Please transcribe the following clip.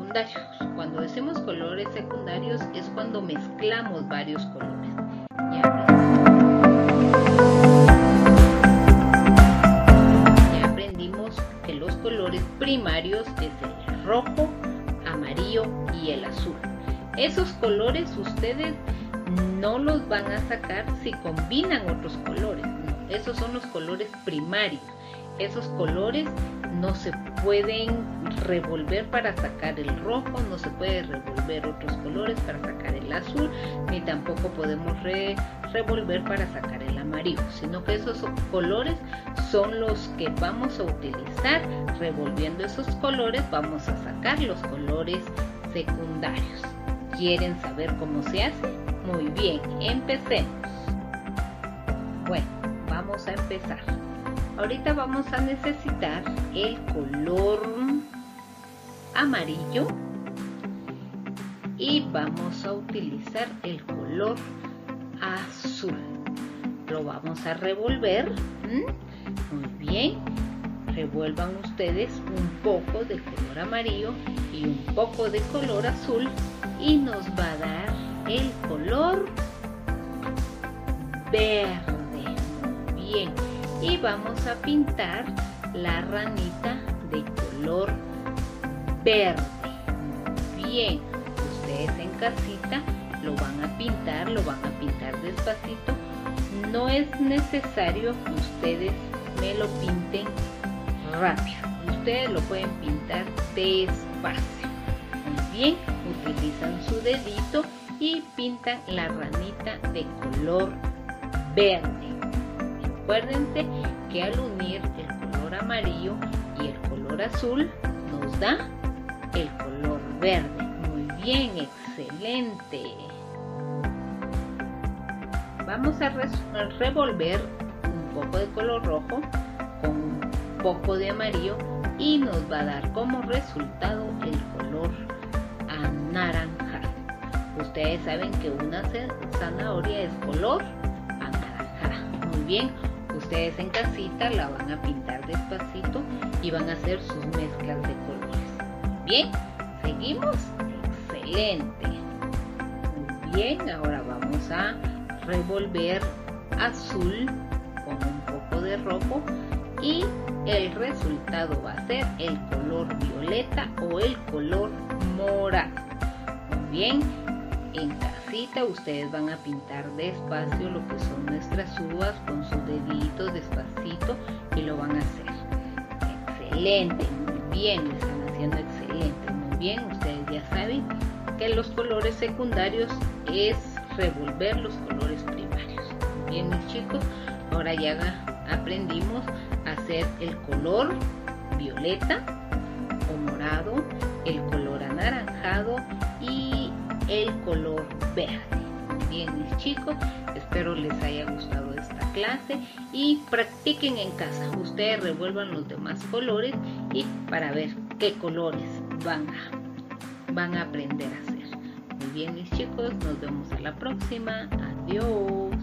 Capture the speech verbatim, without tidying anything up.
secundarios. Cuando decimos colores secundarios es cuando mezclamos varios colores. Ya, ya aprendimos que los colores primarios es el rojo, amarillo y el azul. Esos colores ustedes no los van a sacar si combinan otros colores, no, esos son los colores primarios. Esos colores no se pueden revolver para sacar el rojo, no se puede revolver otros colores para sacar el azul, ni tampoco podemos re revolver para sacar el amarillo, sino que esos colores son los que vamos a utilizar. Revolviendo esos colores vamos a sacar los colores secundarios. ¿Quieren saber cómo se hace? Muy bien, empecemos. Bueno, vamos a empezar. Ahorita vamos a necesitar el color amarillo y vamos a utilizar el color azul. Lo vamos a revolver. ¿Mm? Muy bien. Revuelvan ustedes un poco de color amarillo y un poco de color azul y nos va a dar el color verde. Muy bien. Y vamos a pintar la ranita de color verde. Muy bien. Ustedes en casita lo van a pintar, lo van a pintar despacito. No es necesario que ustedes me lo pinten rápido. Ustedes lo pueden pintar despacio. Muy bien, utilizan su dedito y pintan la ranita de color verde. Acuérdense que al unir el color amarillo y el color azul nos da el color verde. Muy bien, excelente. Vamos a, a revolver un poco de color rojo con un poco de amarillo y nos va a dar como resultado el color anaranjado. Ustedes saben que una zanahoria es color anaranjada. Muy bien, ustedes en casita la van a pintar despacito y van a hacer sus mezclas de colores. Bien, seguimos. Excelente. Muy bien, ahora vamos a revolver azul con un poco de rojo y el resultado va a ser el color violeta o el color morado. Muy bien, en casita ustedes van a pintar despacio lo que son nuestras uvas con sus deditos despacito y lo van a hacer. Excelente, muy bien, lo están haciendo excelente. Muy bien, ustedes ya saben que los colores secundarios es revolver los colores primarios. Muy bien, mis chicos, ahora ya aprendimos a hacer el color violeta o morado, el color anaranjado y el color verde. Muy bien, mis chicos, espero les haya gustado esta clase y practiquen en casa. Ustedes revuelvan los demás colores y para ver qué colores van a, van a aprender a hacer. Muy bien, mis chicos, nos vemos a la próxima. Adiós.